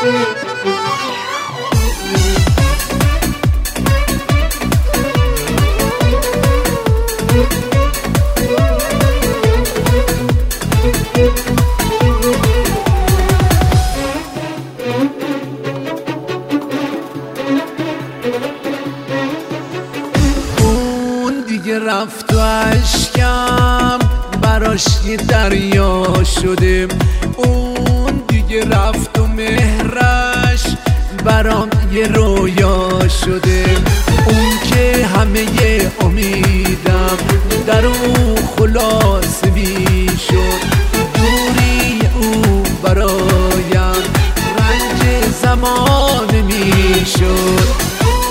اون دیگه رفت و اشکم براش یه دریا شده، اون دیگه رفت و مهرش برام یه رویا شده. اون که همه ی امیدم در اون خلاص می شد، دوری او برایم رنج زمان می شد.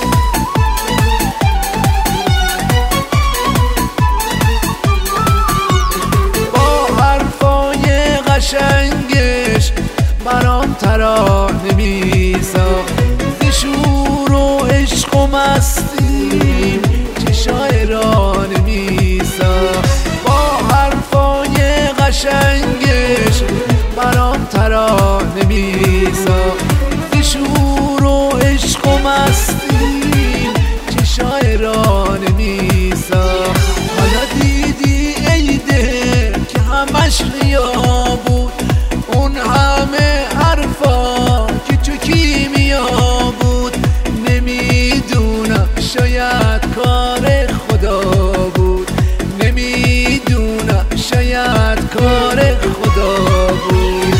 قشنگش برام ترانه میساخت، ز شور و عشق و مستی چه شاعرانه میساخت. با حرفای قشنگش برام ترانه میساخت، ز شور و عشق و مستی چه شاعرانه میساخت. حالا دیدی ای دل که همش ریا بود، اون همه حرفا که تو کیمیا بود. نمیدونم شاید کار خدا بود، نمیدونم شاید کار خدا بود.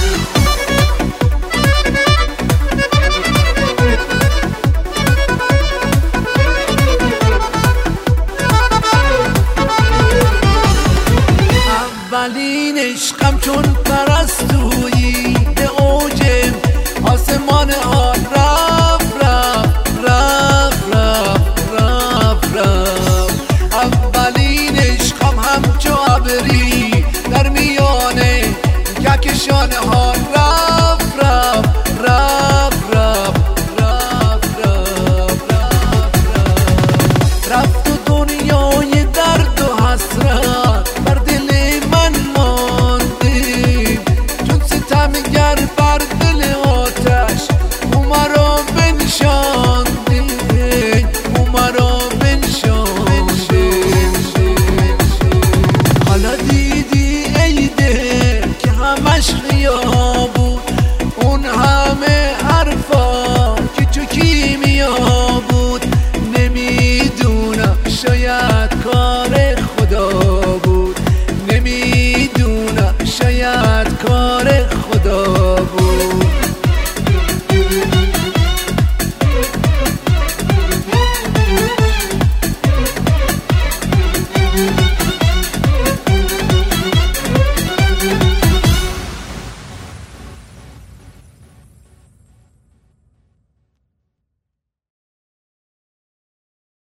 اولین عشقم چون پرستویی به اوج آسمان ها رفت رفت رفت رفت رفت رفت. اولین عشقم همچو ابری در میانه کهکشان ها